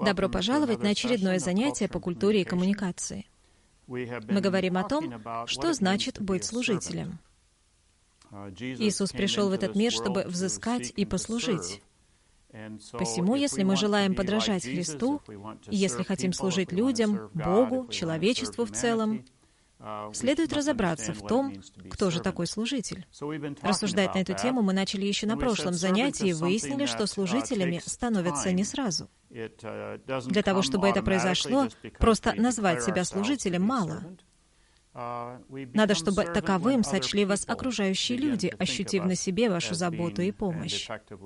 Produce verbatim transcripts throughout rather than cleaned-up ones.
Добро пожаловать на очередное занятие по культуре и коммуникации. Мы говорим о том, что значит быть служителем. Иисус пришел в этот мир, чтобы взыскать и послужить. Посему, если мы желаем подражать Христу, и если хотим служить людям, Богу, человечеству в целом, следует разобраться в том, кто же такой служитель. Рассуждать на эту тему мы начали еще на прошлом занятии и выяснили, что служителями становятся не сразу. Для того, чтобы это произошло, просто назвать себя служителем мало. Надо, чтобы таковым сочли вас окружающие люди, ощутив на себе вашу заботу и помощь.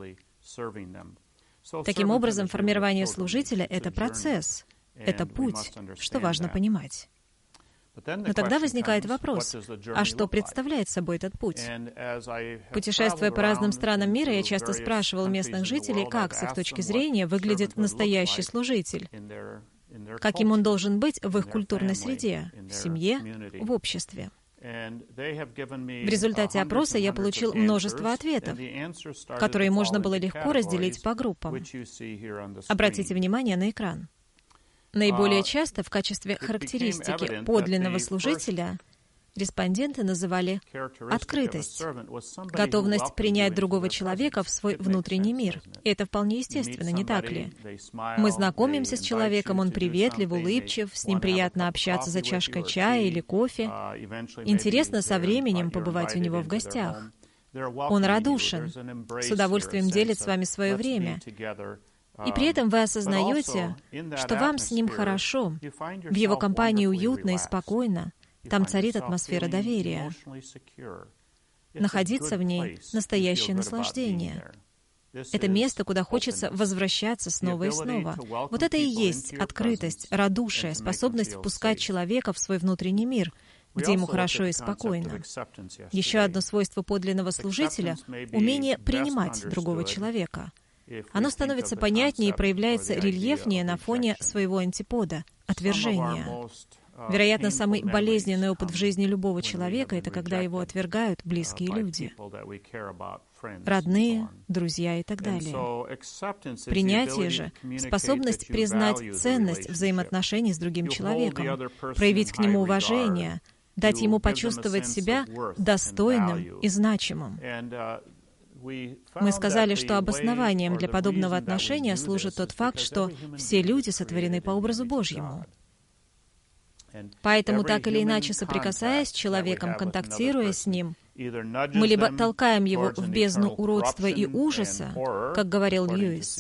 Таким образом, формирование служителя — это процесс, это путь, что важно понимать. Но тогда возникает вопрос, а что представляет собой этот путь? Путешествуя по разным странам мира, я часто спрашивал местных жителей, как, с их точки зрения, выглядит настоящий служитель, каким он должен быть в их культурной среде, в семье, в обществе. В результате опроса я получил множество ответов, которые можно было легко разделить по группам. Обратите внимание на экран. Наиболее часто в качестве характеристики подлинного служителя респонденты называли открытость, готовность принять другого человека в свой внутренний мир. И это вполне естественно, не так ли? Мы знакомимся с человеком, он приветлив, улыбчив, с ним приятно общаться за чашкой чая или кофе. Интересно со временем побывать у него в гостях. Он радушен, с удовольствием делит с вами свое время. И при этом вы осознаете, что вам с ним хорошо, в его компании уютно и спокойно, там царит атмосфера доверия. Находиться в ней — настоящее наслаждение. Это место, куда хочется возвращаться снова и снова. Вот это и есть открытость, радушие, способность впускать человека в свой внутренний мир, где ему хорошо и спокойно. Еще одно свойство подлинного служителя — умение принимать другого человека. Оно становится понятнее и проявляется рельефнее на фоне своего антипода — отвержения. Вероятно, самый болезненный опыт в жизни любого человека — это когда его отвергают близкие люди, родные, друзья и так далее. Принятие же — способность признать ценность взаимоотношений с другим человеком, проявить к нему уважение, дать ему почувствовать себя достойным и значимым. Мы сказали, что обоснованием для подобного отношения служит тот факт, что все люди сотворены по образу Божьему. Поэтому, так или иначе соприкасаясь с человеком, контактируя с ним, мы либо толкаем его в бездну уродства и ужаса, как говорил Льюис,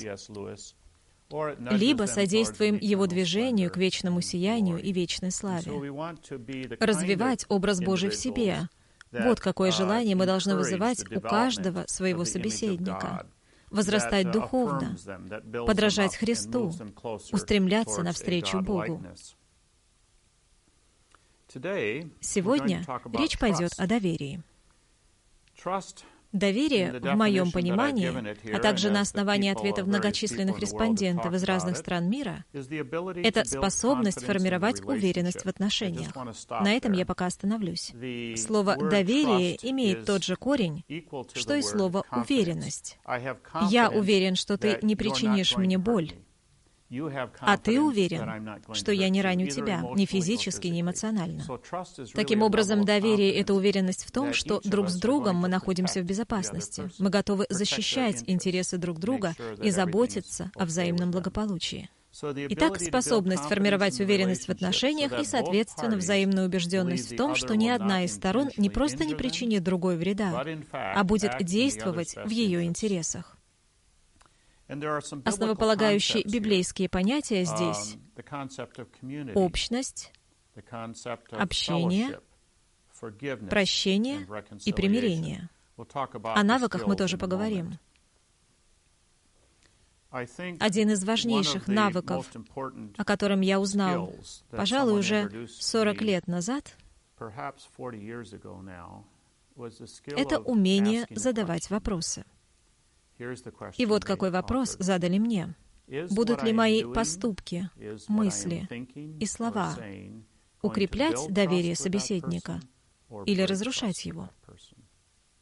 либо содействуем его движению к вечному сиянию и вечной славе. Развивать образ Божий в себе — вот какое желание мы должны вызывать у каждого своего собеседника. Возрастать духовно, подражать Христу, устремляться навстречу Богу. Сегодня речь пойдет о доверии. Доверие, в моем понимании, а также на основании ответов многочисленных респондентов из разных стран мира, это способность формировать уверенность в отношениях. На этом я пока остановлюсь. Слово «доверие» имеет тот же корень, что и слово «уверенность». Я уверен, что ты не причинишь мне боль. А ты уверен, что я не раню тебя, ни физически, ни эмоционально. Таким образом, доверие — это уверенность в том, что друг с другом мы находимся в безопасности. Мы готовы защищать интересы друг друга и заботиться о взаимном благополучии. Итак, способность формировать уверенность в отношениях и, соответственно, взаимную убежденность в том, что ни одна из сторон не просто не причинит другой вреда, а будет действовать в ее интересах. Основополагающие библейские понятия здесь — общность, общение, прощение и примирение. О навыках мы тоже поговорим. Один из важнейших навыков, о котором я узнал, пожалуй, уже сорок лет назад, это умение задавать вопросы. И вот какой вопрос задали мне. Будут ли мои поступки, мысли и слова укреплять доверие собеседника или разрушать его?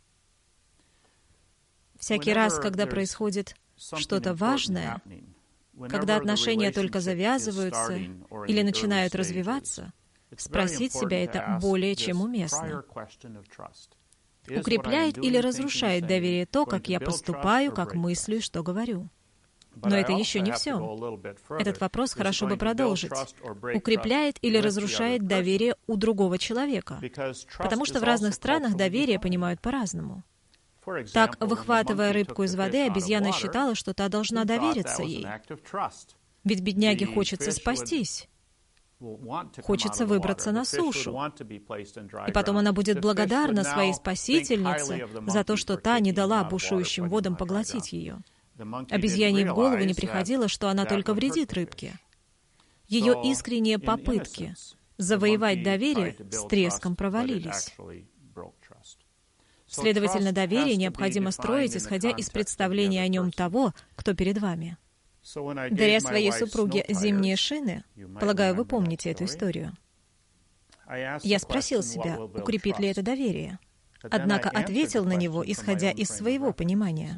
Всякий раз, когда происходит что-то важное, Когда отношения только завязываются или начинают развиваться, спросить себя это более чем уместно. Укрепляет или разрушает доверие то, как я поступаю, как мыслю и что говорю? Но это еще не все. Этот вопрос хорошо бы продолжить. Укрепляет или разрушает доверие у другого человека? Потому что в разных странах доверие понимают по-разному. Так, выхватывая рыбку из воды, обезьяна считала, что та должна довериться ей. Ведь бедняге хочется спастись. Хочется выбраться на сушу. И потом она будет благодарна своей спасительнице за то, что та не дала бушующим водам поглотить ее. Обезьяне в голову не приходило, что она только вредит рыбке. Ее искренние попытки завоевать доверие с треском провалились. Следовательно, доверие необходимо строить, исходя из представления о нем того, кто перед вами. Даря своей супруге зимние шины, полагаю, вы помните эту историю, я спросил себя, укрепит ли это доверие, однако ответил на него, исходя из своего понимания.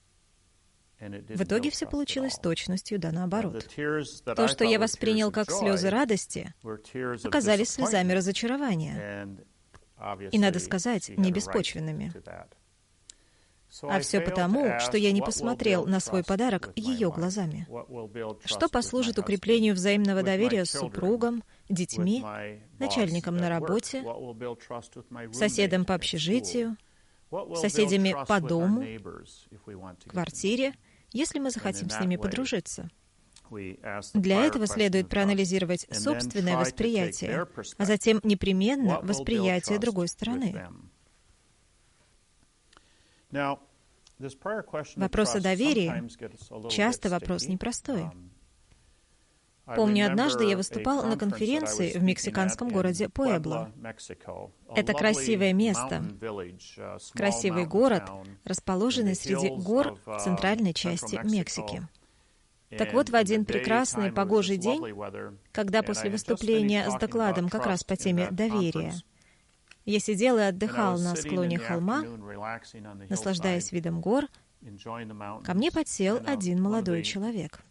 В итоге все получилось точностью да наоборот. То, что я воспринял как слезы радости, оказались слезами разочарования. И, надо сказать, не беспочвенными. А все потому, что я не посмотрел на свой подарок ее глазами. Что послужит укреплению взаимного доверия с супругом, детьми, начальником на работе, соседом по общежитию, соседями по дому, квартире, если мы захотим с ними подружиться? Для этого следует проанализировать собственное восприятие, а затем непременно восприятие другой стороны. Вопрос о доверии часто вопрос непростой. Помню, однажды я выступал на конференции в мексиканском городе Пуэбло. Это красивое место, красивый город, расположенный среди гор в центральной части Мексики. Так вот, в один прекрасный погожий день, когда после выступления с докладом как раз по теме доверия, я сидел и отдыхал на склоне холма, наслаждаясь видом гор, ко мне подсел один молодой человек.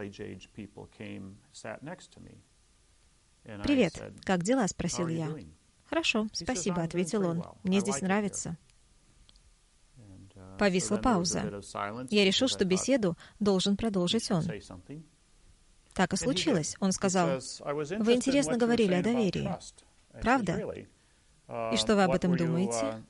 «Привет, как дела?» — спросил я. «Хорошо, спасибо», — ответил он. «Мне здесь нравится». Повисла пауза. Я решил, что беседу должен продолжить он. Так и случилось. Он сказал: «Вы интересно говорили о доверии. Правда? И что вы об этом думаете?»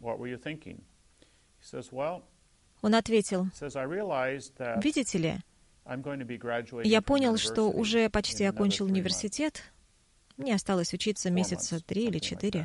Он ответил: «Видите ли, я понял, что уже почти окончил университет. Мне осталось учиться месяца три или четыре.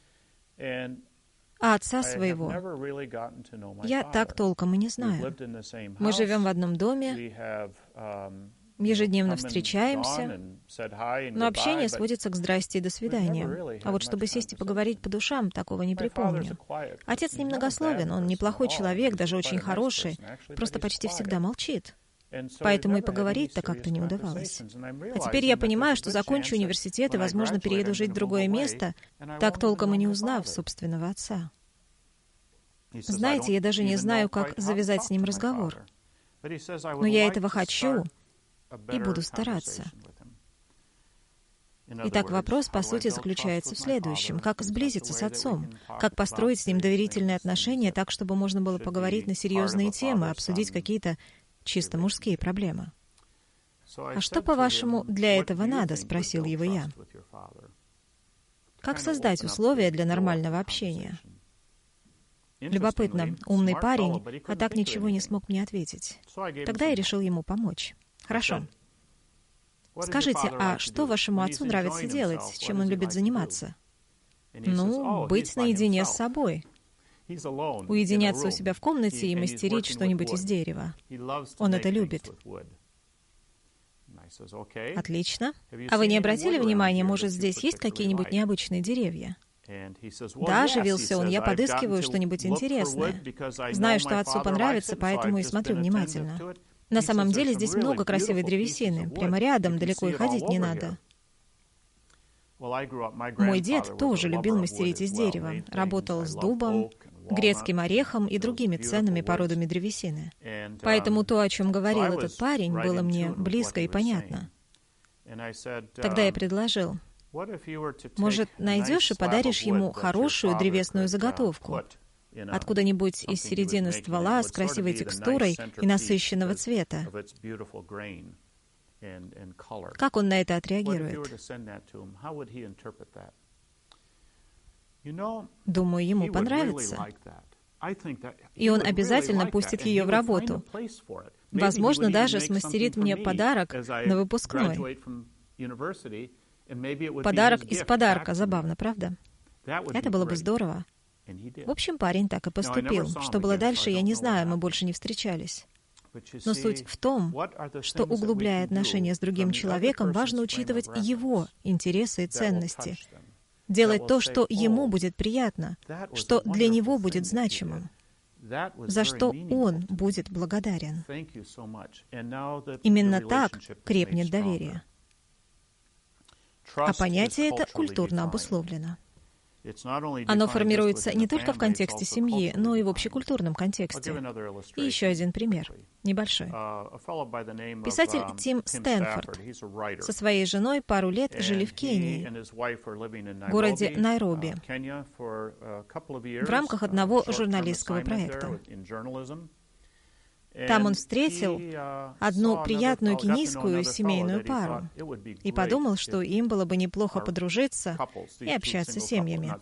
А отца своего я так толком и не знаю. Мы живем в одном доме, ежедневно встречаемся, но общение сводится к «здрасте» и «до свидания». А вот чтобы сесть и поговорить по душам, такого не припомню. Отец немногословен, он неплохой человек, даже очень хороший, просто почти всегда молчит. Поэтому и поговорить-то как-то не удавалось. А теперь я понимаю, что закончу университет и, возможно, перееду жить в другое место, так толком и не узнав собственного отца. Знаете, я даже не знаю, как завязать с ним разговор. Но я этого хочу и буду стараться. Итак, вопрос, по сути, заключается в следующем. Как сблизиться с отцом? Как построить с ним доверительные отношения так, чтобы можно было поговорить на серьезные темы, обсудить какие-то чисто мужские проблемы? «А что, по-вашему, для этого надо?» — спросил его я. «Как создать условия для нормального общения?» Любопытно, умный парень, а так ничего не смог мне ответить. Тогда я решил ему помочь. «Хорошо. Скажите, а что вашему отцу нравится делать, чем он любит заниматься?» «Ну, быть наедине с собой. Уединяться у себя в комнате и мастерить что-нибудь из дерева. Он это любит». «Отлично. А вы не обратили внимания, может, здесь есть какие-нибудь необычные деревья?» «Да», — оживился он, — «я подыскиваю что-нибудь интересное. Знаю, что отцу понравится, поэтому и смотрю внимательно. На самом деле здесь много красивой древесины. Прямо рядом, далеко и ходить не надо». Мой дед тоже любил мастерить из дерева. Работал с дубом, грецким орехом и другими ценными породами древесины. Поэтому то, о чем говорил этот парень, было мне близко и понятно. Тогда я предложил: может, найдешь и подаришь ему хорошую древесную заготовку, откуда-нибудь из середины ствола с красивой текстурой и насыщенного цвета. Как он на это отреагирует? Думаю, ему понравится. И он обязательно пустит ее в работу. Возможно, даже смастерит мне подарок на выпускной. Подарок из подарка. Забавно, правда? Это было бы здорово. В общем, парень так и поступил. Что было дальше, я не знаю, мы больше не встречались. Но суть в том, что, углубляя отношения с другим человеком, важно учитывать его интересы и ценности. Делать то, что ему будет приятно, что для него будет значимым, за что он будет благодарен. Именно так крепнет доверие. А понятие это культурно обусловлено. Оно формируется не только в контексте семьи, но и в общекультурном контексте. И еще один пример, небольшой. Писатель Тим Стэнфорд со своей женой пару лет жили в Кении, городе Найроби, в рамках одного журналистского проекта. Там он встретил одну приятную кенийскую семейную пару и подумал, что им было бы неплохо подружиться и общаться с семьями.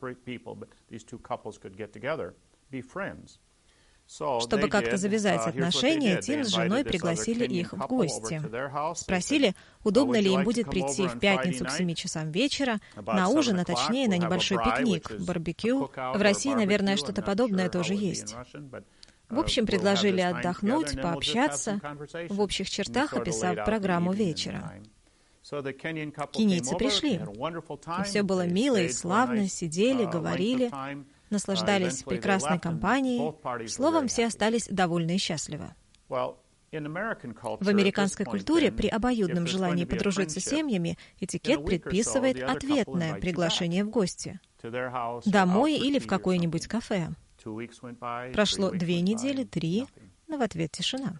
Чтобы как-то завязать отношения, Тим с женой пригласили их в гости. Спросили, удобно ли им будет прийти в пятницу к семи часам вечера на ужин, а точнее на небольшой пикник, барбекю. В России, наверное, что-то подобное тоже есть. В общем, предложили отдохнуть, пообщаться, в общих чертах описав программу вечера. Кенийцы пришли, и все было мило и славно, сидели, говорили, наслаждались прекрасной компанией, словом, все остались довольны и счастливы. В американской культуре при обоюдном желании подружиться с семьями этикет предписывает ответное приглашение в гости, домой или в какое-нибудь кафе. Прошло две недели, три, но в ответ тишина.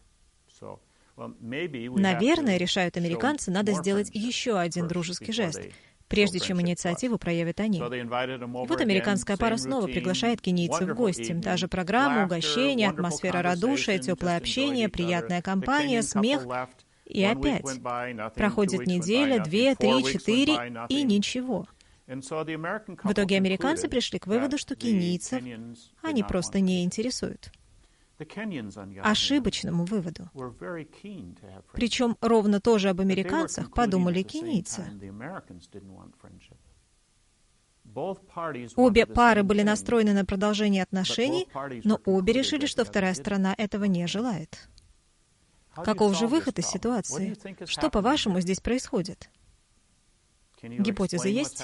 Наверное, решают американцы, надо сделать еще один дружеский жест, прежде чем инициативу проявят они. И вот американская пара снова приглашает кенийцев в гости. Та же программа, угощение, атмосфера радушия, теплое общение, приятная компания, смех. И опять. Проходит неделя, две, три, четыре, и ничего. В итоге американцы пришли к выводу, что кенийцев они просто не интересуют. Ошибочному выводу. Причем ровно тоже об американцах подумали кенийцы. Обе пары были настроены на продолжение отношений, но обе решили, что вторая сторона этого не желает. Каков же выход из ситуации? Что, по-вашему, здесь происходит? Гипотеза есть?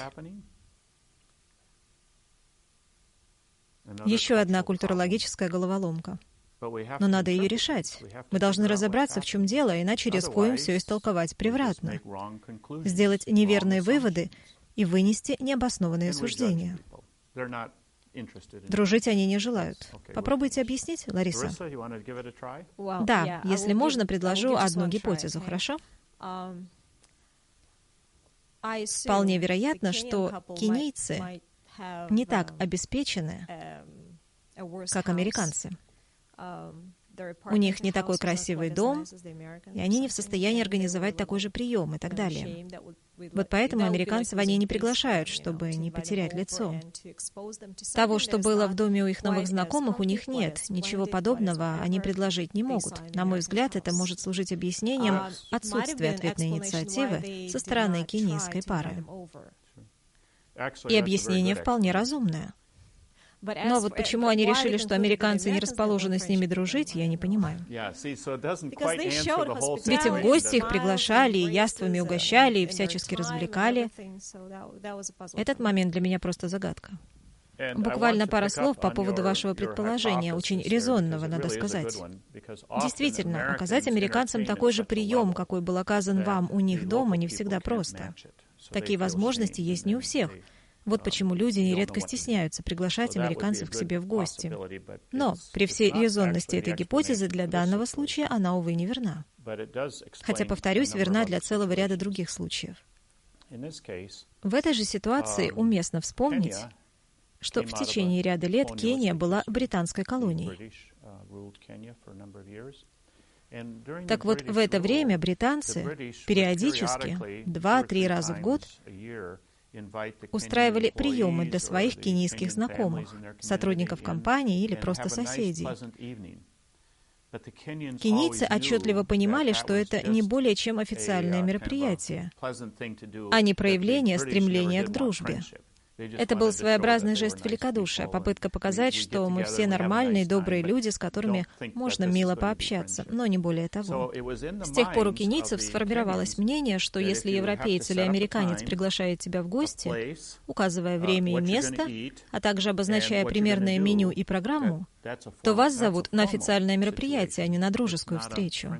Еще одна культурологическая головоломка. Но надо ее решать. Мы должны разобраться, в чем дело, иначе рискуем все истолковать превратно, сделать неверные выводы и вынести необоснованные суждения. Дружить они не желают. Попробуйте объяснить, Лариса. Да, если можно, предложу одну гипотезу, хорошо? Вполне вероятно, что кенийцы не так обеспечены, как американцы. У них не такой красивый дом, и они не в состоянии организовать такой же прием и так далее. Вот поэтому американцев они не приглашают, чтобы не потерять лицо. Того, что было в доме у их новых знакомых, у них нет. Ничего подобного они предложить не могут. На мой взгляд, это может служить объяснением отсутствия ответной инициативы со стороны кенийской пары. И объяснение вполне разумное. Но вот почему они решили, что американцы не расположены с ними дружить, я не понимаю. Ведь в гости их приглашали, и яствами угощали, и всячески развлекали. Этот момент для меня просто загадка. Буквально пара слов по поводу вашего предположения, очень резонного, надо сказать. Действительно, оказать американцам такой же прием, какой был оказан вам у них дома, не всегда просто. Такие возможности есть не у всех. Вот почему люди нередко стесняются приглашать американцев к себе в гости. Но при всей резонности этой гипотезы для данного случая она, увы, не верна. Хотя, повторюсь, верна для целого ряда других случаев. В этой же ситуации уместно вспомнить, что в течение ряда лет Кения была британской колонией. Так вот, в это время британцы периодически, два-три раза в год, устраивали приемы для своих кенийских знакомых, сотрудников компании или просто соседей. Кенийцы отчетливо понимали, что это не более чем официальное мероприятие, а не проявление стремления к дружбе. Это был своеобразный жест великодушия, попытка показать, что мы все нормальные, добрые люди, с которыми можно мило пообщаться, но не более того. С тех пор у кенийцев сформировалось мнение, что если европеец или американец приглашает тебя в гости, указывая время и место, а также обозначая примерное меню и программу, то вас зовут на официальное мероприятие, а не на дружескую встречу.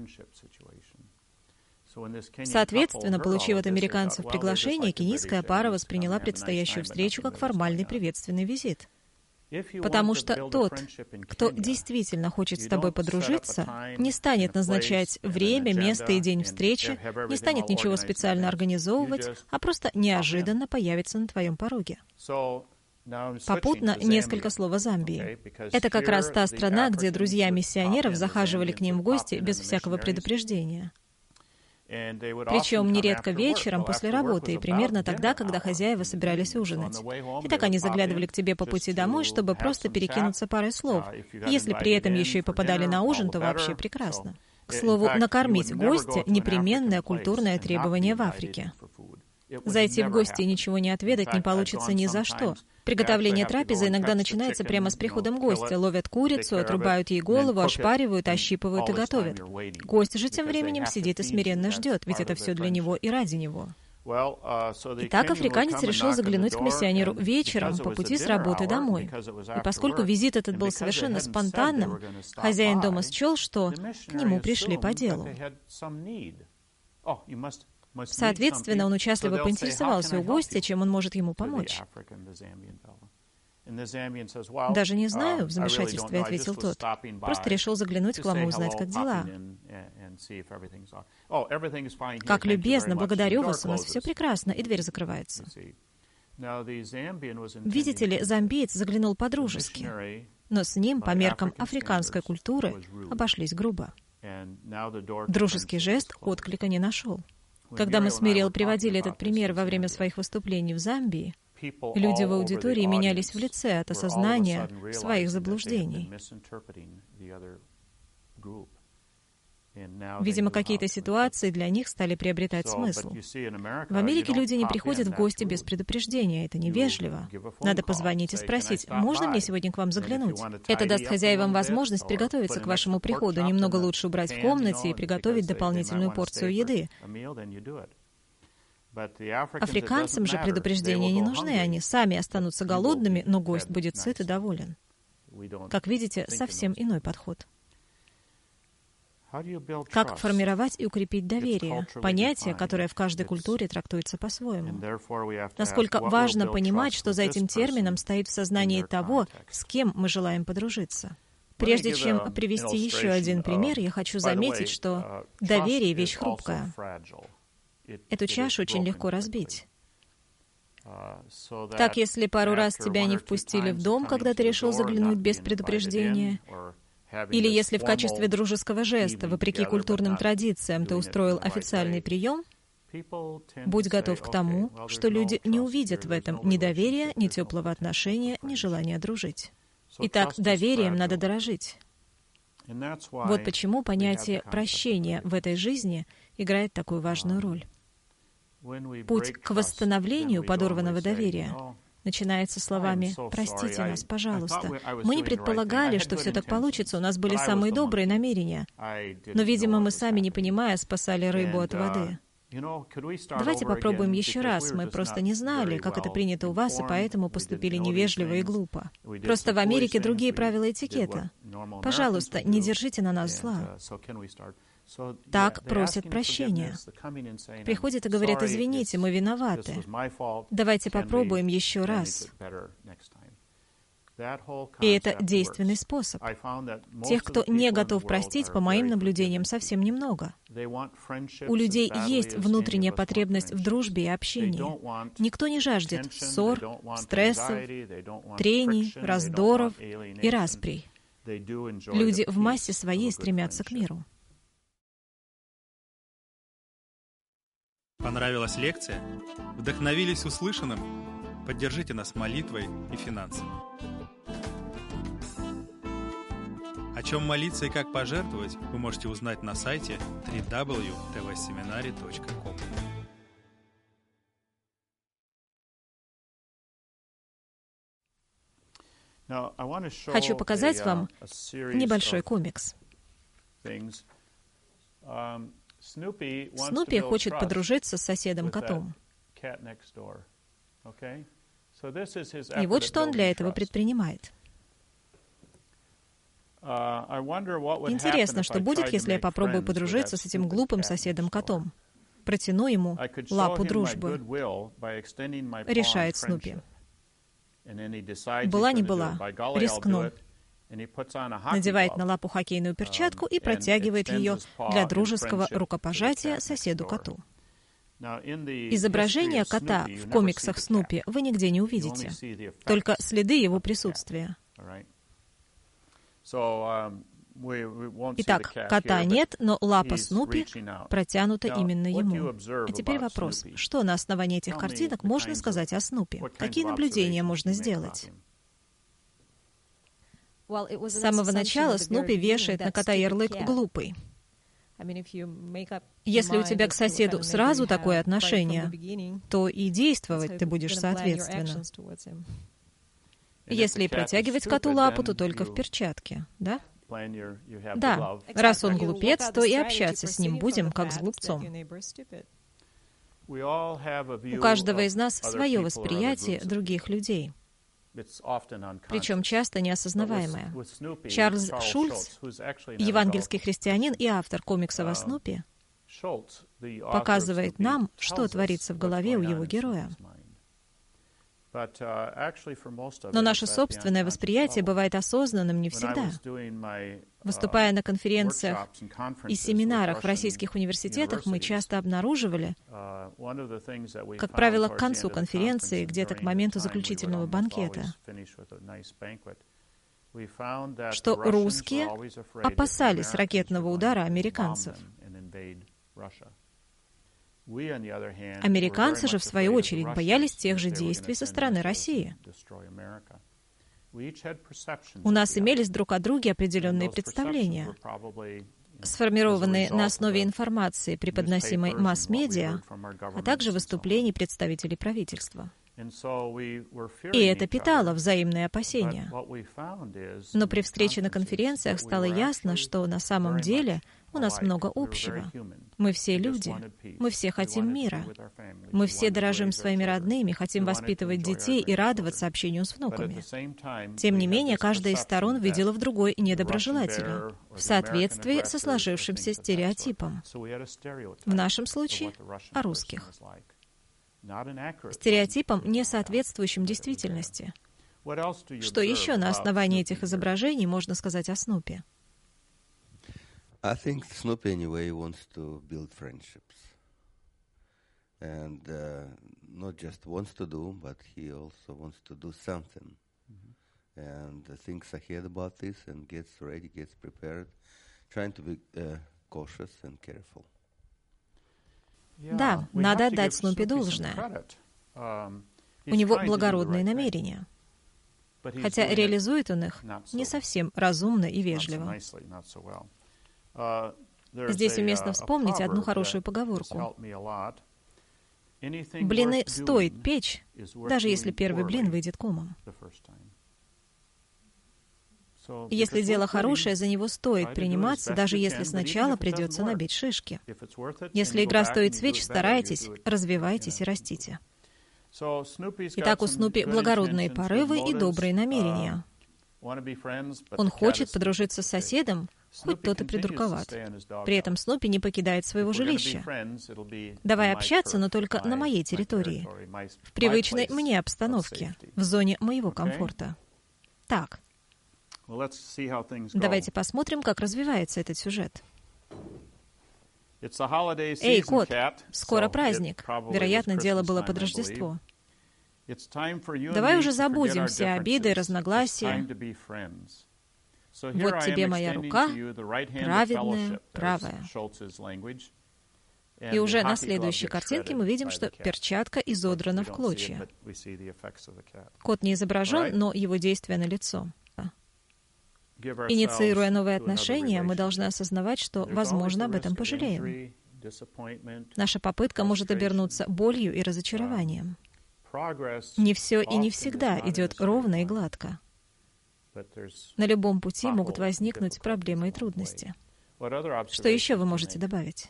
Соответственно, получив от американцев приглашение, кенийская пара восприняла предстоящую встречу как формальный приветственный визит. Потому что тот, кто действительно хочет с тобой подружиться, не станет назначать время, место и день встречи, не станет ничего специально организовывать, а просто неожиданно появится на твоем пороге. Попутно несколько слов о Замбии. Это как раз та страна, где друзья миссионеров захаживали к ним в гости без всякого предупреждения. Причем нередко вечером после работы и примерно тогда, когда хозяева собирались ужинать. И так они заглядывали к тебе по пути домой, чтобы просто перекинуться парой слов. Если при этом еще и попадали на ужин, то вообще прекрасно. К слову, накормить гостя — непременное культурное требование в Африке. Зайти в гости и ничего не отведать не получится ни за что. Приготовление трапезы иногда начинается прямо с приходом гостя. Ловят курицу, отрубают ей голову, ошпаривают, ощипывают и готовят. Гость же тем временем сидит и смиренно ждет, ведь это все для него и ради него. Итак, африканец решил заглянуть к миссионеру вечером по пути с работы домой. И поскольку визит этот был совершенно спонтанным, хозяин дома счел, что к нему пришли по делу. Соответственно, он участливо поинтересовался у гостя, чем он может ему помочь. «Даже не знаю», — в замешательстве ответил тот. «Просто решил заглянуть к вам и узнать, как дела». «Как любезно, благодарю вас, у нас все прекрасно», и дверь закрывается. Видите ли, замбиец заглянул по-дружески, но с ним, по меркам африканской культуры, обошлись грубо. Дружеский жест отклика не нашел. Когда мы с Мириэл приводили этот пример во время своих выступлений в Замбии, люди в аудитории менялись в лице от осознания своих заблуждений. Видимо, какие-то ситуации для них стали приобретать смысл. В Америке люди не приходят в гости без предупреждения, это невежливо. Надо позвонить и спросить, можно мне сегодня к вам заглянуть? Это даст хозяевам возможность приготовиться к вашему приходу, немного лучше убрать в комнате и приготовить дополнительную порцию еды. Африканцам же предупреждения не нужны, они сами останутся голодными, но гость будет сыт и доволен. Как видите, совсем иной подход. Как формировать и укрепить доверие? Понятие, которое в каждой культуре трактуется по-своему. Насколько важно понимать, что за этим термином стоит в сознании того, с кем мы желаем подружиться. Прежде чем привести еще один пример, я хочу заметить, что доверие — вещь хрупкая. Эту чашу очень легко разбить. Так, если пару раз тебя не впустили в дом, когда ты решил заглянуть без предупреждения, или если в качестве дружеского жеста, вопреки культурным традициям, ты устроил официальный прием, будь готов к тому, что люди не увидят в этом ни доверия, ни теплого отношения, ни желания дружить. Итак, доверием надо дорожить. Вот почему понятие прощения в этой жизни играет такую важную роль. Путь к восстановлению подорванного доверия начинается словами «Простите нас, пожалуйста. Мы не предполагали, что все так получится, у нас были самые добрые намерения. Но, видимо, мы сами, не понимая, спасали рыбу от воды. Давайте попробуем еще раз. Мы просто не знали, как это принято у вас, и поэтому поступили невежливо и глупо. Просто в Америке другие правила этикета. Пожалуйста, не держите на нас зла». Так просят прощения. Приходят и говорят: «Извините, мы виноваты. Давайте попробуем еще раз». И это действенный способ. Тех, кто не готов простить, по моим наблюдениям, совсем немного. У людей есть внутренняя потребность в дружбе и общении. Никто не жаждет ссор, стрессов, трений, раздоров и расприй. Люди в массе своей стремятся к миру. Понравилась лекция? Вдохновились услышанным? Поддержите нас молитвой и финансами. О чем молиться и как пожертвовать, вы можете узнать на сайте дабл ю дабл ю дабл ю точка ти ви семинари точка ком. Хочу показать вам небольшой комикс. Снупи хочет подружиться с соседом-котом. И вот что он для этого предпринимает. Интересно, что будет, если я попробую подружиться с этим глупым соседом-котом? Протяну ему лапу дружбы. Решает Снупи. Была не была, рискну. Надевает на лапу хоккейную перчатку и протягивает ее для дружеского рукопожатия соседу-коту. Изображение кота в комиксах Снупи вы нигде не увидите, только следы его присутствия. Итак, кота нет, но лапа Снупи протянута именно ему. А теперь вопрос: что на основании этих картинок можно сказать о Снупи? Какие наблюдения можно сделать? С самого начала Снупи вешает на кота ярлык «глупый». Если у тебя к соседу сразу такое отношение, то и действовать ты будешь соответственно. Если и протягивать коту лапу, то только в перчатке, да? Да, раз он глупец, то и общаться с ним будем, как с глупцом. У каждого из нас свое восприятие других людей, причем часто неосознаваемое. Чарльз Шульц, евангельский христианин и автор комиксов о Снупи, показывает нам, что творится в голове у его героя. Но наше собственное восприятие бывает осознанным не всегда. Выступая на конференциях и семинарах в российских университетах, мы часто обнаруживали, как правило, к концу конференции, где-то к моменту заключительного банкета, что русские опасались ракетного удара американцев. Американцы же, в свою очередь, боялись тех же действий со стороны России. У нас имелись друг о друге определенные представления, сформированные на основе информации, преподносимой масс-медиа, а также выступлений представителей правительства. И это питало взаимные опасения. Но при встрече на конференциях стало ясно, что на самом деле у нас много общего. Мы все люди. Мы все хотим мира. Мы все дорожим своими родными, хотим воспитывать детей и радоваться общению с внуками. Тем не менее, каждая из сторон видела в другой недоброжелателя, в соответствии со сложившимся стереотипом. В нашем случае — о русских. Стереотипам, не соответствующим действительности. Что еще на основании этих изображений можно сказать о Снупи? I think Snoopy anyway wants to build friendships, and uh, not just wants to do, but he also wants to do something, mm-hmm. and uh, thinks ahead about this and gets ready, gets prepared, trying to be uh, cautious and careful. Да, надо отдать Снупи должное. У него благородные намерения, хотя реализует он их не совсем разумно и вежливо. Здесь уместно вспомнить одну хорошую поговорку. Блины стоит печь, даже если первый блин выйдет комом. Если дело хорошее, за него стоит приниматься, даже если сначала придется набить шишки. Если игра стоит свеч, старайтесь, развивайтесь и растите. Итак, у Снупи благородные порывы и добрые намерения. Он хочет подружиться с соседом, хоть тот и придурковат. При этом Снупи не покидает своего жилища. Давай общаться, но только на моей территории, в привычной мне обстановке, в зоне моего комфорта. Так, давайте посмотрим, как развивается этот сюжет. Эй, кот, скоро праздник. Вероятно, дело было под Рождество. Давай уже забудем все обиды и разногласия. Вот тебе моя рука, праведная, правая. И уже на следующей картинке мы видим, что перчатка изодрана в клочья. Кот не изображен, но его действие налицо. Инициируя новые отношения, мы должны осознавать, что, возможно, об этом пожалеем. Наша попытка может обернуться болью и разочарованием. Не все и не всегда идет ровно и гладко. На любом пути могут возникнуть проблемы и трудности. Что еще вы можете добавить?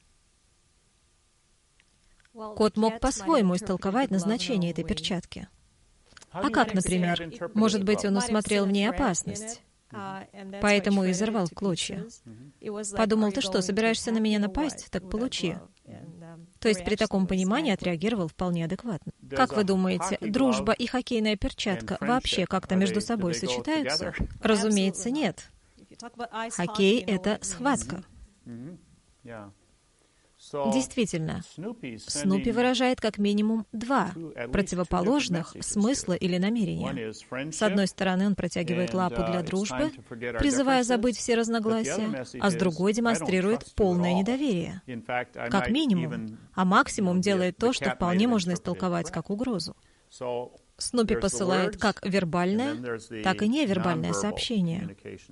Кот мог по-своему истолковать назначение этой перчатки. А как, например, может быть, он усмотрел в ней опасность, поэтому и изорвал в клочья? Подумал, ты что, собираешься на меня напасть? Так получи. То есть при таком понимании отреагировал вполне адекватно. Как вы думаете, дружба и хоккейная перчатка вообще как-то между собой сочетаются? Разумеется, нет. Хоккей — это схватка. Действительно, Снупи выражает как минимум два противоположных смысла или намерения. С одной стороны, он протягивает лапу для дружбы, призывая забыть все разногласия, а с другой демонстрирует полное недоверие. Как минимум, а максимум делает то, что вполне можно истолковать как угрозу. Снупи посылает как вербальное, так и невербальное сообщение.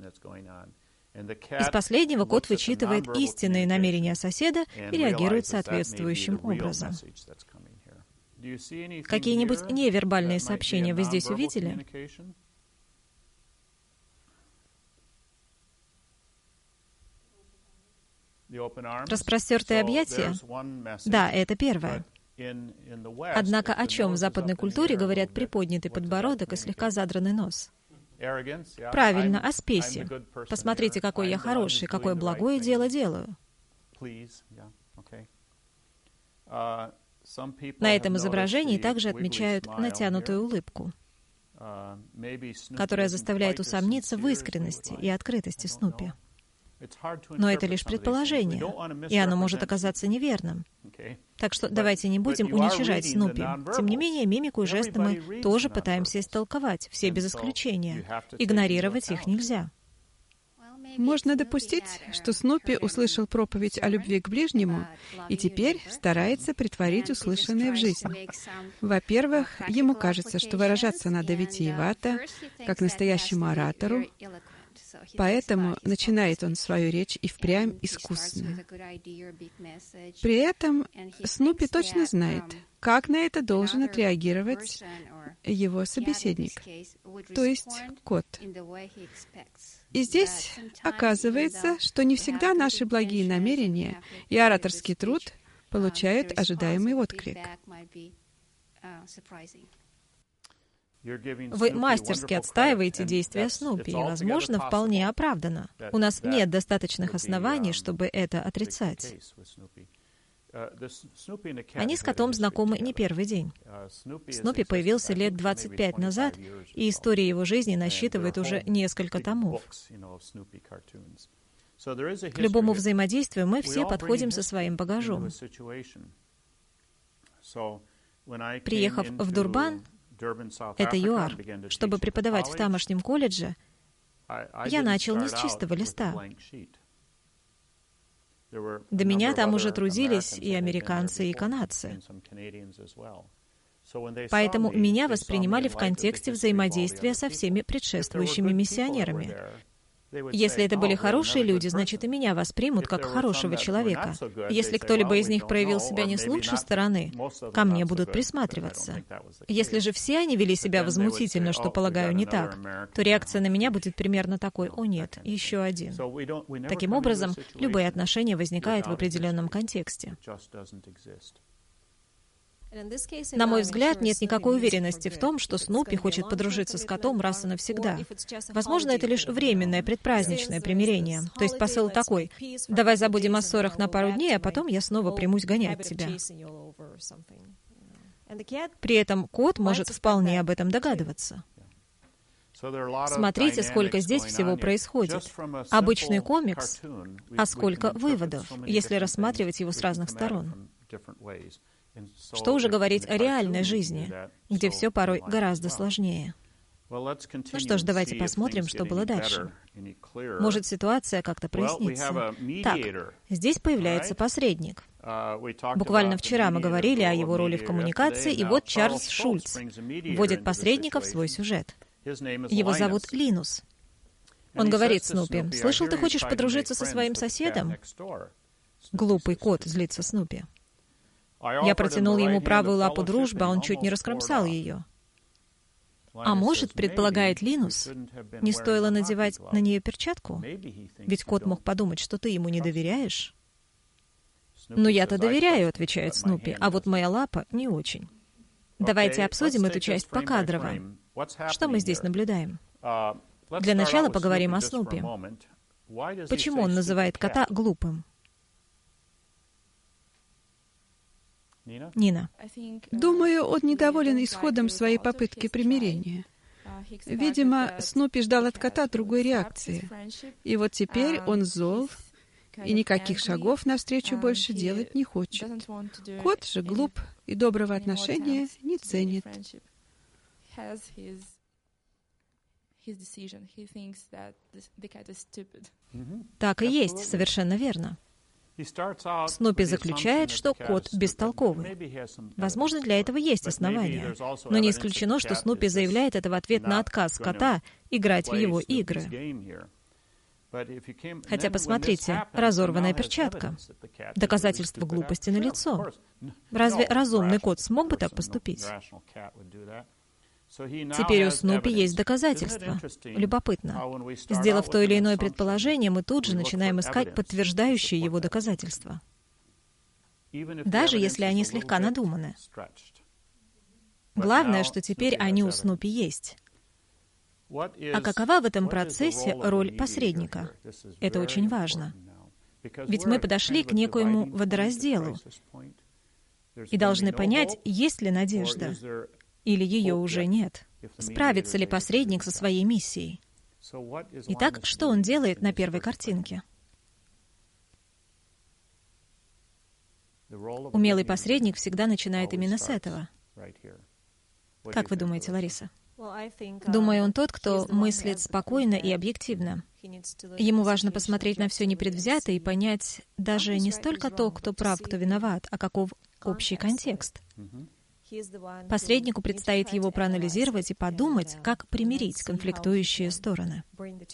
Из последнего кот вычитывает истинные намерения соседа и реагирует соответствующим образом. Какие-нибудь невербальные сообщения вы здесь увидели? Распростертые объятия? Да, это первое. Однако о чем в западной культуре говорят приподнятый подбородок и слегка задранный нос? Правильно, о спеси. Посмотрите, какой я хороший, какое благое дело делаю. На этом изображении также отмечают натянутую улыбку, которая заставляет усомниться в искренности и открытости Снупи. Но это лишь предположение, и оно может оказаться неверным. Так что давайте не будем уничижать Снупи. Тем не менее, мимику и жесты мы тоже пытаемся истолковать, все без исключения. Игнорировать их нельзя. Можно допустить, что Снупи услышал проповедь о любви к ближнему и теперь старается претворить услышанное в жизнь. Во-первых, ему кажется, что выражаться надо витиевато, как настоящему оратору, поэтому начинает он свою речь и впрямь искусно. При этом Снупи точно знает, как на это должен отреагировать его собеседник, то есть кот. И здесь оказывается, что не всегда наши благие намерения и ораторский труд получают ожидаемый отклик. Вы мастерски отстаиваете действия Снупи, и, возможно, вполне оправданно. У нас нет достаточных оснований, чтобы это отрицать. Они с котом знакомы не первый день. Снупи появился лет двадцать пять назад, и история его жизни насчитывает уже несколько томов. К любому взаимодействию мы все подходим со своим багажом. Приехав в Дурбан, это ЮАР, чтобы преподавать в тамошнем колледже, я начал не с чистого листа. До меня там уже трудились и американцы, и канадцы. Поэтому меня воспринимали в контексте взаимодействия со всеми предшествующими миссионерами. Если это были хорошие люди, значит, и меня воспримут как хорошего человека. Если кто-либо из них проявил себя не с лучшей стороны, ко мне будут присматриваться. Если же все они вели себя возмутительно, что, полагаю, не так, то реакция на меня будет примерно такой: «О нет, еще один». Таким образом, любые отношения возникают в определенном контексте. На мой взгляд, нет никакой уверенности в том, что Снупи хочет подружиться с котом раз и навсегда. Возможно, это лишь временное предпраздничное примирение. То есть посыл такой: «Давай забудем о ссорах на пару дней, а потом я снова примусь гонять тебя». При этом кот может вполне об этом догадываться. Смотрите, сколько здесь всего происходит. Обычный комикс, а сколько выводов, если рассматривать его с разных сторон. Что уже говорить о реальной жизни, где все порой гораздо сложнее. Ну что ж, давайте посмотрим, что было дальше. Может, ситуация как-то прояснится. Так, здесь появляется посредник. Буквально вчера мы говорили о его роли в коммуникации, и вот Чарльз Шульц вводит посредника в свой сюжет. Его зовут Линус. Он говорит Снупи: «Слышал, ты хочешь подружиться со своим соседом?» Глупый кот, злится Снупи. Я протянул ему правую лапу дружбы, а он чуть не раскромсал ее. А может, предполагает Линус, не стоило надевать на нее перчатку? Ведь кот мог подумать, что ты ему не доверяешь. «Ну, я-то доверяю», — отвечает Снупи, «а вот моя лапа не очень». Давайте обсудим эту часть покадрово. Что мы здесь наблюдаем? Для начала поговорим о Снупи. Почему он называет кота глупым? Нина. Думаю, он недоволен исходом своей попытки примирения. Видимо, Снупи ждал от кота другой реакции. И вот теперь он зол, и никаких шагов навстречу больше делать не хочет. Кот же глуп и доброго отношения не ценит. Так и есть, совершенно верно. Снупи заключает, что кот бестолковый. Возможно, для этого есть основания, но не исключено, что Снупи заявляет это в ответ на отказ кота играть в его игры. Хотя, посмотрите, разорванная перчатка. Доказательство глупости налицо. Разве разумный кот смог бы так поступить? Теперь у Снупи есть доказательства. Любопытно. Сделав то или иное предположение, мы тут же начинаем искать подтверждающие его доказательства. Даже если они слегка надуманы. Главное, что теперь они у Снупи есть. А какова в этом процессе роль посредника? Это очень важно. Ведь мы подошли к некоему водоразделу и должны понять, есть ли надежда, или ее уже нет. Справится ли посредник со своей миссией? Итак, что он делает на первой картинке? Умелый посредник всегда начинает именно с этого. Как вы думаете, Лариса? Думаю, он тот, кто мыслит спокойно и объективно. Ему важно посмотреть на все непредвзято и понять даже не столько то, кто прав, кто виноват, а каков общий контекст. Посреднику предстоит его проанализировать и подумать, как примирить конфликтующие стороны.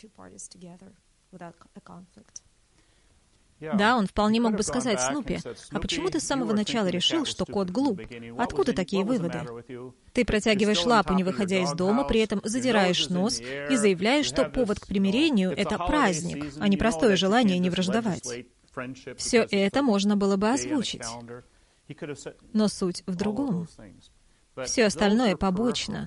Да, он вполне мог бы сказать Снупи: «А почему ты с самого начала решил, что кот глуп? Откуда такие выводы? Ты протягиваешь лапу, не выходя из дома, при этом задираешь нос и заявляешь, что повод к примирению — это праздник, а не простое желание не враждовать». Все это можно было бы озвучить. Но суть в другом. Все остальное побочно.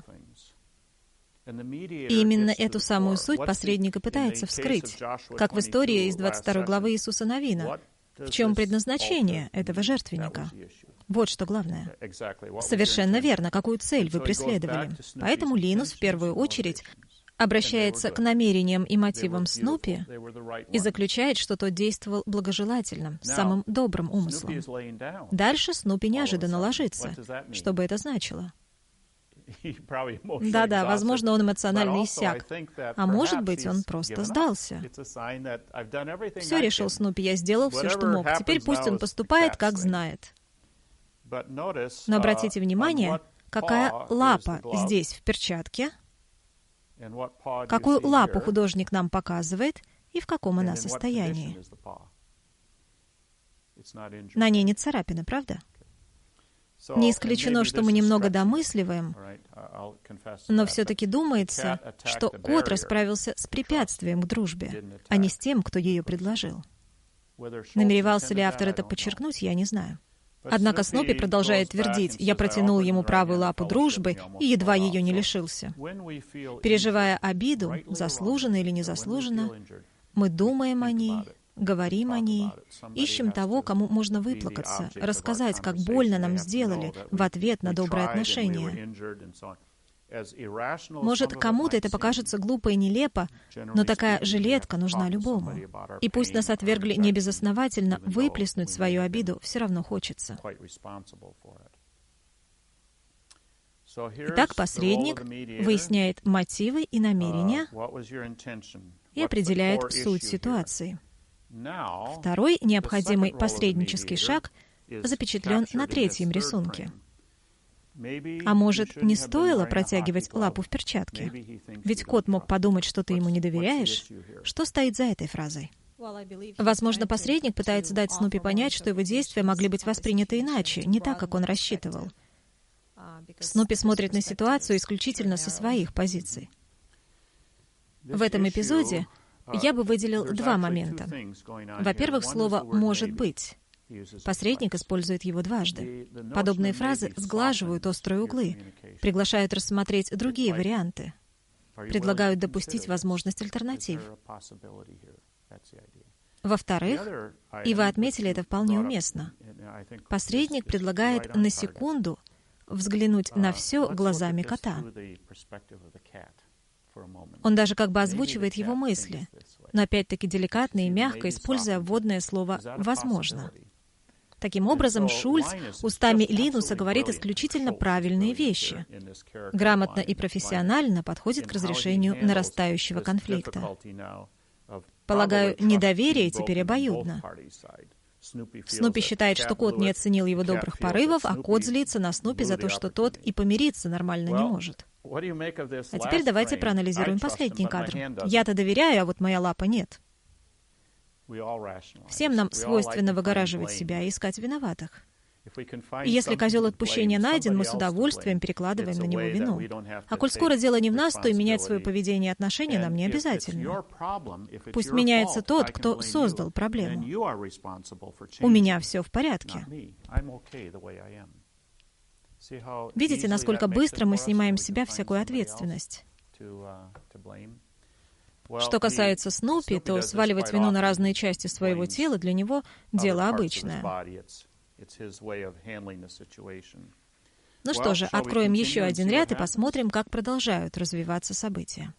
И именно эту самую суть посредник и пытается вскрыть, как в истории из двадцать второй главы Иисуса Навина. В чем предназначение этого жертвенника? Вот что главное. Совершенно верно, какую цель вы преследовали. Поэтому Линус в первую очередь обращается к намерениям и мотивам Снупи и заключает, что тот действовал благожелательно, с самым добрым умыслом. Дальше Снупи неожиданно ложится. Что бы это значило? Да-да, возможно, он эмоционально иссяк. А может быть, он просто сдался. Все, решил Снупи, я сделал все, что мог. Теперь пусть он поступает, как знает. Но обратите внимание, какая лапа здесь в перчатке, какую лапу художник нам показывает и в каком она состоянии. На ней нет царапины, правда? Не исключено, что мы немного домысливаем, но все-таки думается, что кот расправился с препятствием к дружбе, а не с тем, кто ее предложил. Намеревался ли автор это подчеркнуть, я не знаю. Однако Снупи продолжает твердить: «Я протянул ему правую лапу дружбы и едва ее не лишился». Переживая обиду, заслуженно или незаслуженно, мы думаем о ней, говорим о ней, ищем того, кому можно выплакаться, рассказать, как больно нам сделали в ответ на доброе отношение. Может, кому-то это покажется глупо и нелепо, но такая жилетка нужна любому. И пусть нас отвергли небезосновательно, выплеснуть свою обиду все равно хочется. Итак, посредник выясняет мотивы и намерения и определяет суть ситуации. Второй необходимый посреднический шаг запечатлен на третьем рисунке. А может, не стоило протягивать лапу в перчатке? Ведь кот мог подумать, что ты ему не доверяешь. Что стоит за этой фразой? Возможно, посредник пытается дать Снупи понять, что его действия могли быть восприняты иначе, не так, как он рассчитывал. Снупи смотрит на ситуацию исключительно со своих позиций. В этом эпизоде я бы выделил два момента. Во-первых, слово «может быть». Посредник использует его дважды. Подобные фразы сглаживают острые углы, приглашают рассмотреть другие варианты, предлагают допустить возможность альтернатив. Во-вторых, и вы отметили это вполне уместно, посредник предлагает на секунду взглянуть на все глазами кота. Он даже как бы озвучивает его мысли, но опять-таки деликатно и мягко, используя вводное слово «возможно». Таким образом, Шульц устами Линуса говорит исключительно правильные вещи, грамотно и профессионально подходит к разрешению нарастающего конфликта. Полагаю, недоверие теперь обоюдно. Снупи считает, что кот не оценил его добрых порывов, а кот злится на Снупи за то, что тот и помириться нормально не может. А теперь давайте проанализируем последний кадр. Я-то доверяю, а вот моя лапа нет. Всем нам свойственно выгораживать себя и искать виноватых. И если козел отпущения найден, мы с удовольствием перекладываем на него вину. А коль скоро дело не в нас, то и менять свое поведение и отношения нам не обязательно. Пусть меняется тот, кто создал проблему. У меня все в порядке. Видите, насколько быстро мы снимаем с себя всякую ответственность? Что касается Снупи, то сваливать вину на разные части своего тела для него дело обычное. Ну что же, откроем еще один ряд и посмотрим, как продолжают развиваться события.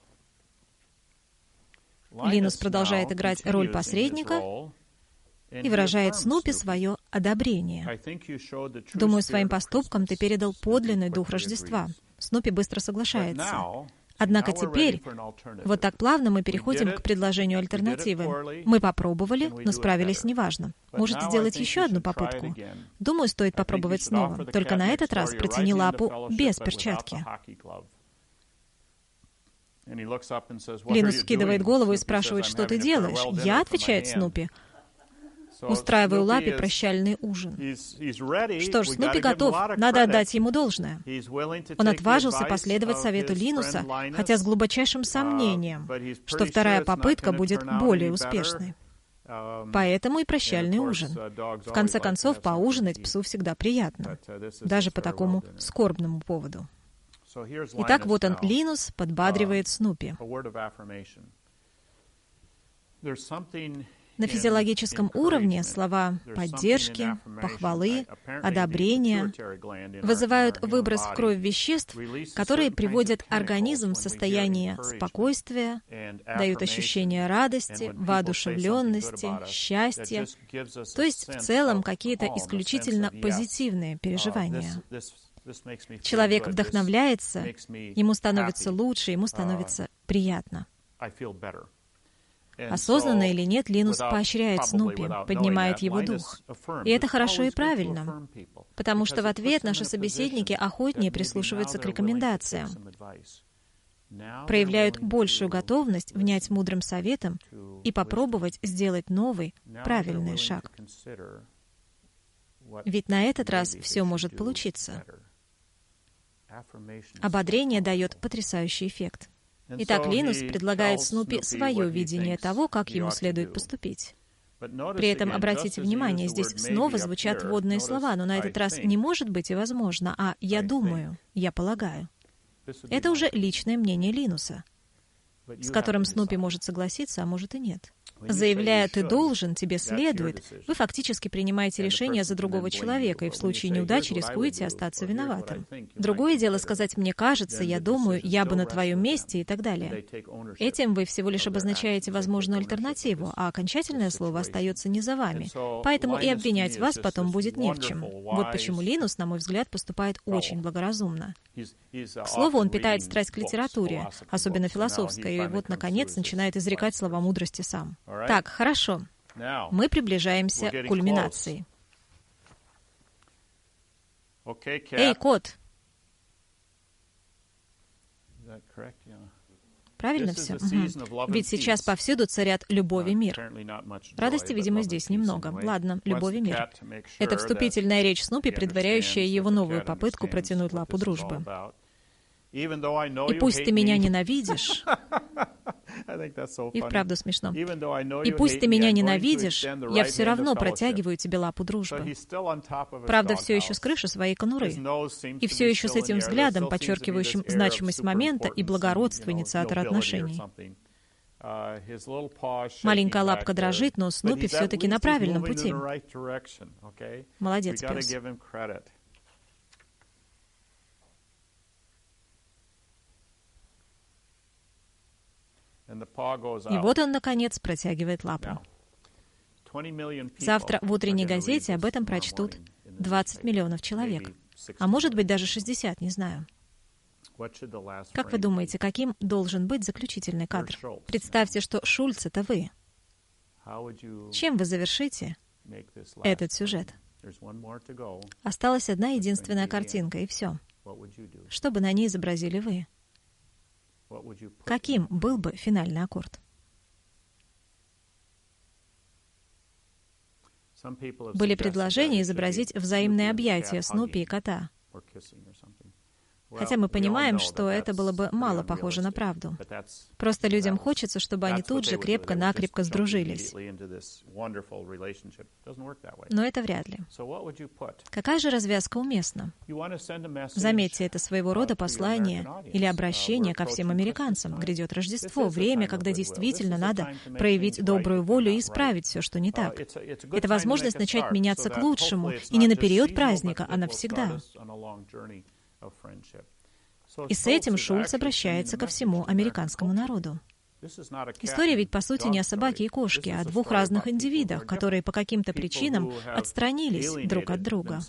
Линус продолжает играть роль посредника и выражает Снупи свое одобрение. Думаю, своим поступком ты передал подлинный дух Рождества. Снупи быстро соглашается. Однако теперь, вот так плавно мы переходим к предложению альтернативы. Мы попробовали, но справились неважно. Можете сделать еще одну попытку? Думаю, стоит попробовать снова. Только на этот раз протяни лапу без перчатки. Линус скидывает голову и спрашивает, что ты делаешь? Я, отвечает Снупи, устраиваю лапе прощальный ужин. Что ж, Снупи готов, надо отдать ему должное. Он отважился последовать совету Линуса, хотя с глубочайшим сомнением, что вторая попытка будет более успешной. Поэтому и прощальный ужин. В конце концов, поужинать псу всегда приятно, даже по такому скорбному поводу. Итак, вот он, Линус, подбадривает Снупи. На физиологическом уровне слова поддержки, похвалы, одобрения вызывают выброс в кровь веществ, которые приводят организм в состояние спокойствия, дают ощущение радости, воодушевленности, счастья, то есть в целом какие-то исключительно позитивные переживания. Человек вдохновляется, ему становится лучше, ему становится приятно. Осознанно или нет, Линус поощряет Снупи, поднимает его дух. И это хорошо и правильно, потому что в ответ наши собеседники охотнее прислушиваются к рекомендациям, проявляют большую готовность внять мудрым советом и попробовать сделать новый, правильный шаг. Ведь на этот раз все может получиться. Ободрение дает потрясающий эффект. Итак, Линус предлагает Снупи свое видение того, как ему следует поступить. При этом, обратите внимание, здесь снова звучат вводные слова, но на этот раз не может быть и возможно, а «я думаю», «я полагаю». Это уже личное мнение Линуса, с которым Снупи может согласиться, а может и нет. Заявляя «ты должен», «тебе следует», вы фактически принимаете решение за другого человека и в случае неудачи рискуете остаться виноватым. Другое дело сказать «мне кажется», «я думаю», «я бы на твоем месте» и так далее. Этим вы всего лишь обозначаете возможную альтернативу, а окончательное слово остается не за вами. Поэтому и обвинять вас потом будет не в чем. Вот почему Линус, на мой взгляд, поступает очень благоразумно. К слову, он питает страсть к литературе, особенно философской, и вот, наконец, начинает изрекать слова мудрости сам. Так, хорошо. Мы приближаемся к кульминации. Эй, кот! Правильно все? Угу. Ведь сейчас повсюду царят любовь и мир. Радости, видимо, здесь немного. Ладно, любовь и мир. Это вступительная речь Снупи, предваряющая его новую попытку протянуть лапу дружбы. И пусть ты меня ненавидишь, и вправду смешно, и пусть ты меня ненавидишь, я все равно протягиваю тебе лапу дружбы. Правда, все еще с крыши своей конуры, и все еще с этим взглядом, подчеркивающим значимость момента и благородство инициатора отношений. Маленькая лапка дрожит, но Снупи все-таки на правильном пути. Молодец, пес. И вот он, наконец, протягивает лапу. Завтра в утренней газете об этом прочтут двадцать миллионов человек. А может быть, даже шестьдесят, не знаю. Как вы думаете, каким должен быть заключительный кадр? Представьте, что Шульц — это вы. Чем вы завершите этот сюжет? Осталась одна единственная картинка, и все. Что бы на ней изобразили вы? Каким был бы финальный аккорд? Были предложения изобразить взаимные объятия Снупи и кота. Хотя мы понимаем, что это было бы мало похоже на правду. Просто людям хочется, чтобы они тут же крепко-накрепко сдружились. Но это вряд ли. Какая же развязка уместна? Заметьте, это своего рода послание или обращение ко всем американцам. Грядет Рождество, время, когда действительно надо проявить добрую волю и исправить все, что не так. Это возможность начать меняться к лучшему, и не на период праздника, а навсегда. И с этим Шульц обращается ко всему американскому народу. История ведь, по сути, не о собаке и кошке, а о двух разных индивидах, которые по каким-то причинам отстранились друг от друга.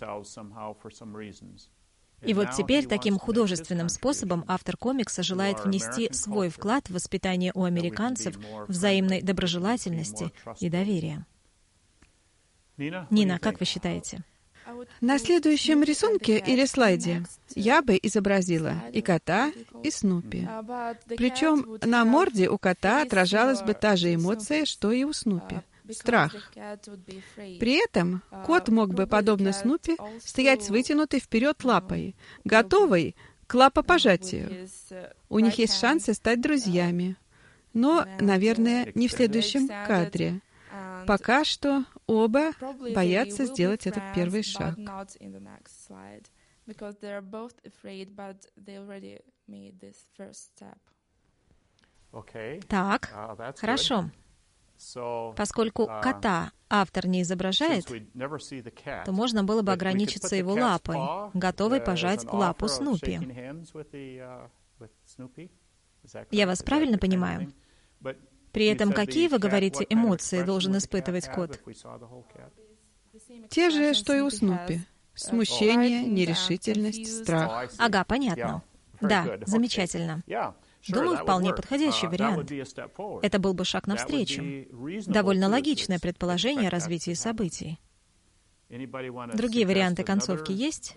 И вот теперь таким художественным способом автор комикса желает внести свой вклад в воспитание у американцев взаимной доброжелательности и доверия. Нина, как вы считаете? На следующем рисунке или слайде я бы изобразила и кота, и Снупи. Причем на морде у кота отражалась бы та же эмоция, что и у Снупи — страх. При этом кот мог бы, подобно Снупи, стоять с вытянутой вперед лапой, готовый к лапопожатию. У них есть шансы стать друзьями. Но, наверное, не в следующем кадре. Пока что оба боятся сделать этот первый шаг. Так, хорошо. Поскольку кота автор не изображает, то можно было бы ограничиться его лапой, готовой пожать лапу Снупи. Я вас правильно понимаю? При этом какие, вы говорите, эмоции должен испытывать кот? Те же, что и у Снупи. Смущение, нерешительность, страх. Ага, понятно. Да, замечательно. Думаю, вполне подходящий вариант. Это был бы шаг навстречу. Довольно логичное предположение о развитии событий. Другие варианты концовки есть?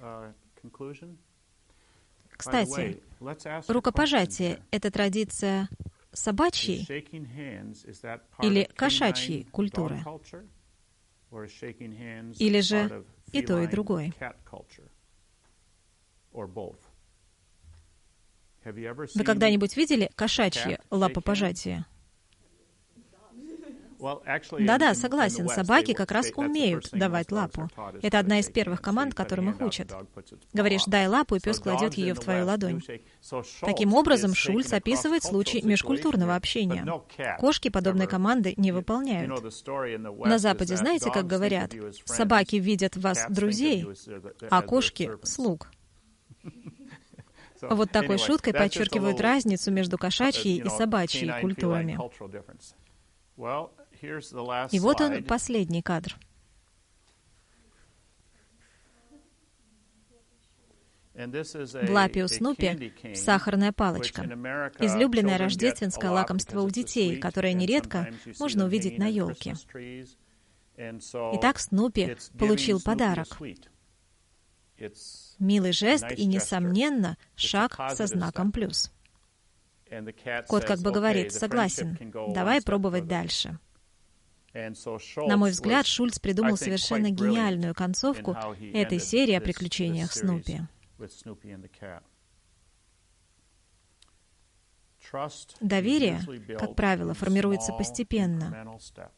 Кстати, рукопожатие — это традиция собачьей или кошачьей культуры? Или же и то, и другое? Вы когда-нибудь видели кошачье лапопожатие? Да-да, согласен, собаки как раз умеют давать лапу. Это одна из первых команд, которым их учат. Говоришь, дай лапу, и пес кладет ее в твою ладонь. Таким образом, Шульц описывает случай межкультурного общения. Кошки подобной команды не выполняют. На Западе знаете, как говорят? Собаки видят в вас друзей, а кошки — слуг. Вот такой шуткой подчеркивают разницу между кошачьей и собачьей культурами. И вот он, последний кадр. В лапе у Снупи сахарная палочка. Излюбленное рождественское лакомство у детей, которое нередко можно увидеть на елке. Итак, Снупи получил подарок. Милый жест и, несомненно, шаг со знаком плюс. Кот как бы говорит, согласен, давай пробовать дальше. На мой взгляд, Шульц придумал совершенно гениальную концовку этой серии о приключениях Снупи. Доверие, как правило, формируется постепенно.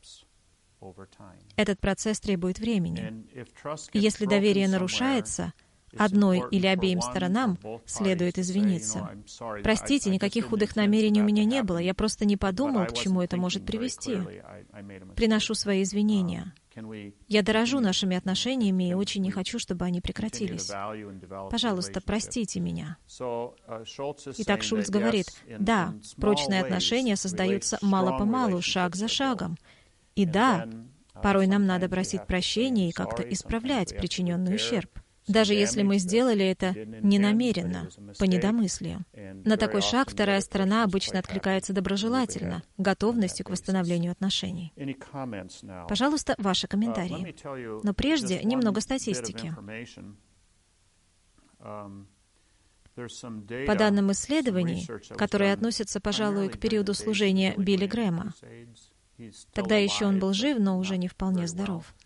Этот процесс требует времени. И если доверие нарушается, одной или обеим сторонам следует извиниться. Простите, никаких худых намерений у меня не было, я просто не подумал, к чему это может привести. Приношу свои извинения. Я дорожу нашими отношениями и очень не хочу, чтобы они прекратились. Пожалуйста, простите меня. Итак, Шульц говорит, да, прочные отношения создаются мало-помалу, шаг за шагом. И да, порой нам надо просить прощения и как-то исправлять причиненный ущерб. Даже если мы сделали это ненамеренно, по недомыслию. На такой шаг вторая сторона обычно откликается доброжелательно, готовностью к восстановлению отношений. Пожалуйста, ваши комментарии. Но прежде немного статистики. По данным исследований, которые относятся, пожалуй, к периоду служения Билли Грэма, тогда еще он был жив, но уже не вполне здоров,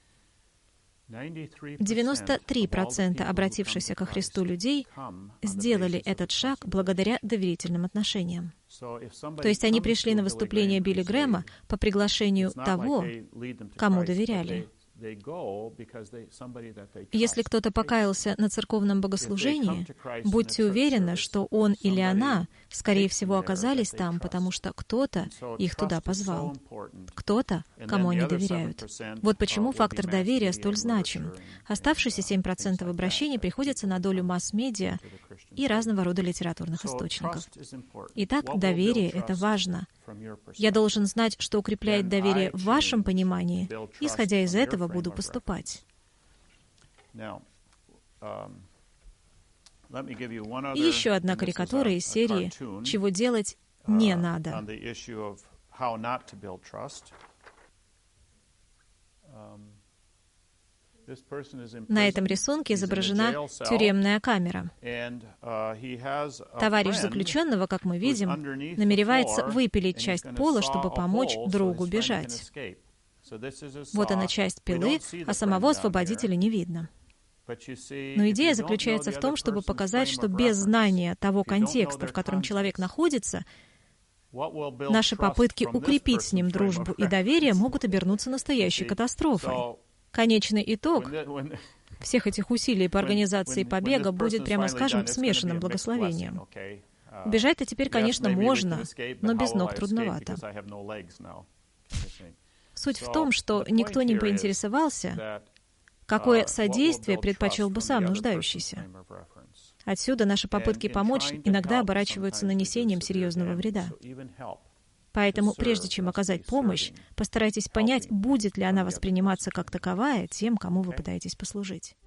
девяносто три процента обратившихся ко Христу людей сделали этот шаг благодаря доверительным отношениям. То есть они пришли на выступление Билли Грэма по приглашению того, кому доверяли. Если кто-то покаялся на церковном богослужении, будьте уверены, что он или она, скорее всего, оказались там, потому что кто-то их туда позвал. Кто-то, кому они доверяют. Вот почему фактор доверия столь значим. Оставшиеся семь процентов обращений приходится на долю масс-медиа и разного рода литературных источников. Итак, доверие — это важно. Я должен знать, что укрепляет доверие в вашем понимании, исходя из этого буду поступать. И еще одна карикатура из серии «Чего делать не надо». На этом рисунке изображена тюремная камера. Товарищ заключенного, как мы видим, намеревается выпилить часть пола, чтобы помочь другу бежать. Вот она часть пилы, а самого освободителя не видно. Но идея заключается в том, чтобы показать, что без знания того контекста, в котором человек находится, наши попытки укрепить с ним дружбу и доверие могут обернуться настоящей катастрофой. Конечный итог всех этих усилий по организации побега будет, прямо скажем, смешанным благословением. Бежать-то теперь, конечно, можно, но без ног трудновато. Суть в том, что никто не поинтересовался, какое содействие предпочел бы сам нуждающийся. Отсюда наши попытки помочь иногда оборачиваются нанесением серьезного вреда. Поэтому, прежде чем оказать помощь, постарайтесь понять, будет ли она восприниматься как таковая тем, кому вы пытаетесь послужить.